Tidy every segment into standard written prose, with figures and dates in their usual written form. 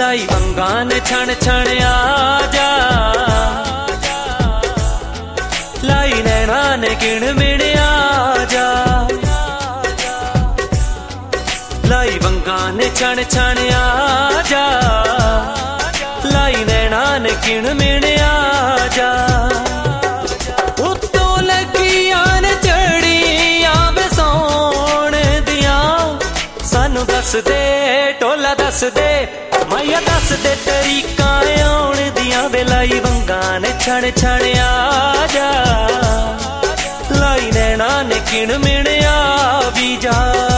लाई वंगा ने छण छण आजा, लाई नैना ने किण मिण आजा, लाई वंगा ने छण छण आजा, लाई नैना ने किण मिण आजा। उत्तों लगियां ने चढ़ियां वे सौण दियां, सानू दस दे टोला दस दे, माया दस दे तरीका आउण दियां वे, लाई वंगा ने छण छण आजा, लाई नैना ने किण मिण आवी जा।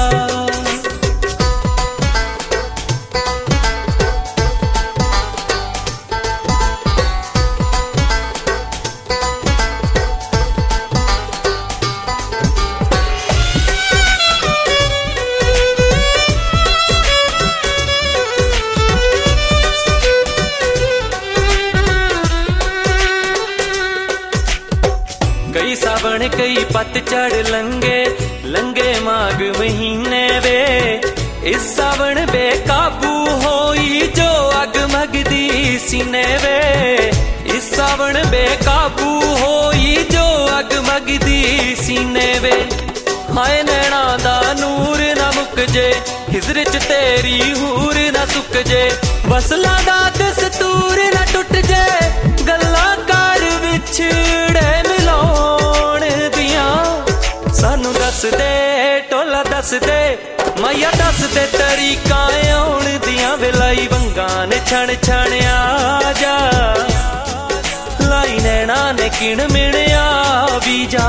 कई सावन कई पतझड़ लंगे, लंगे माघ महीने वे, इस सावन बेकाबू होई जो अग मगदी सीने वे, इस सावन बेकाबू होई जो अग मगदी सीने वे। हाय नैना दा नूर ना मुक जे, हिजर च तेरी हूर ना सुक जे, वसला दा दस्तूर ना टुट जे, गल्ला कर विछड़े मिलाउण दियां, सानू दस दे टोला दस दे, माया दस दे तरीका आउण दियां वे, लाई वंगा ने छण छण आजा, लाई नैना ने किण मिण आवी जा।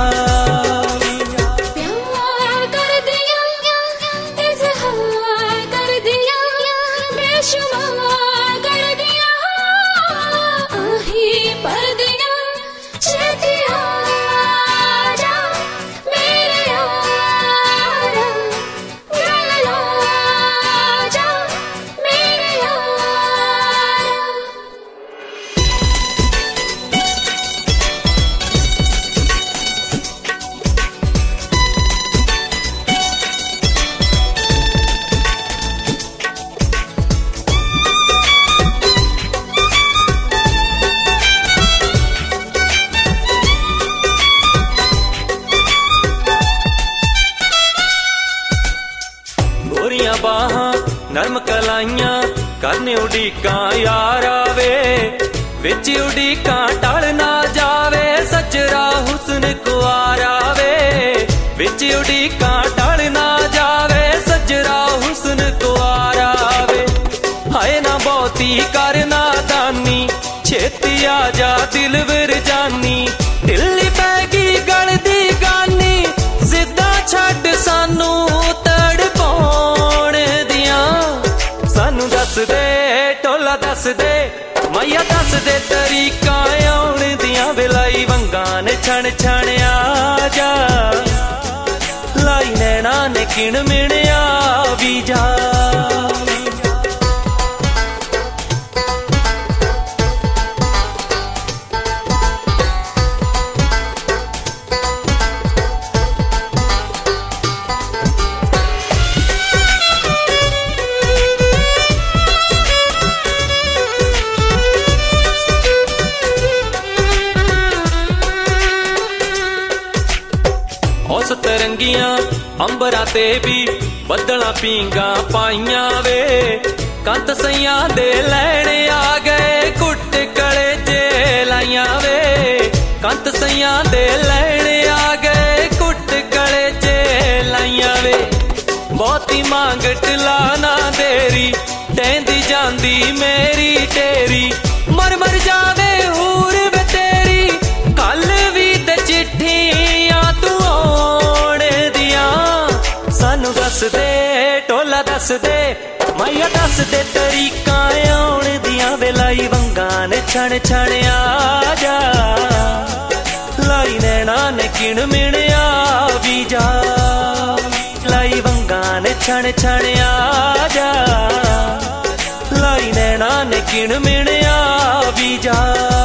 बाहां नरम कलाइयां करने उड़ीका यार आवे, विच उड़ीका टल ना जावे, सजरा हुस्न कुआर आवे, विच उड़ीका टल ना जावे, सजरा हुस्न कुआर आवे। हाय ना बहुती करना दानी, छेती आजा दिल विर जानी, ढिल्ली पैगी गल दी गानी, जिद्दा छड्ड सानू दस दे टोला दस दे, माया दस दे तरीका आउण दियां वे, लाई वंगा ने छण छण आजा, लाई नैना ने किण मिण आवी जा। तरंगियां अंबरा ते भी बदला पींगा पाइया वे, कंत सैया दे लैने आ गए, कुट कले जे लाइया वे, कंत सैया दे लैने आ गए, कुट कले जे लाइया वे। बहुती मांग टिला ना देरी, टेंदी जांदी मेरी तेरी, मर मर जावे हूर वे तेरी, कल भी ते चिट्ठियां तू सानू दस दे टोला दस दे, माया दस दे तरीका आउण दियां वे, लाई वंगा ने छण छण आजा, लाई नैना ने किण मिण आवी जा, लाई वंगा ने छण छण आजा, लाई नैना ने किण मिण आवी जा।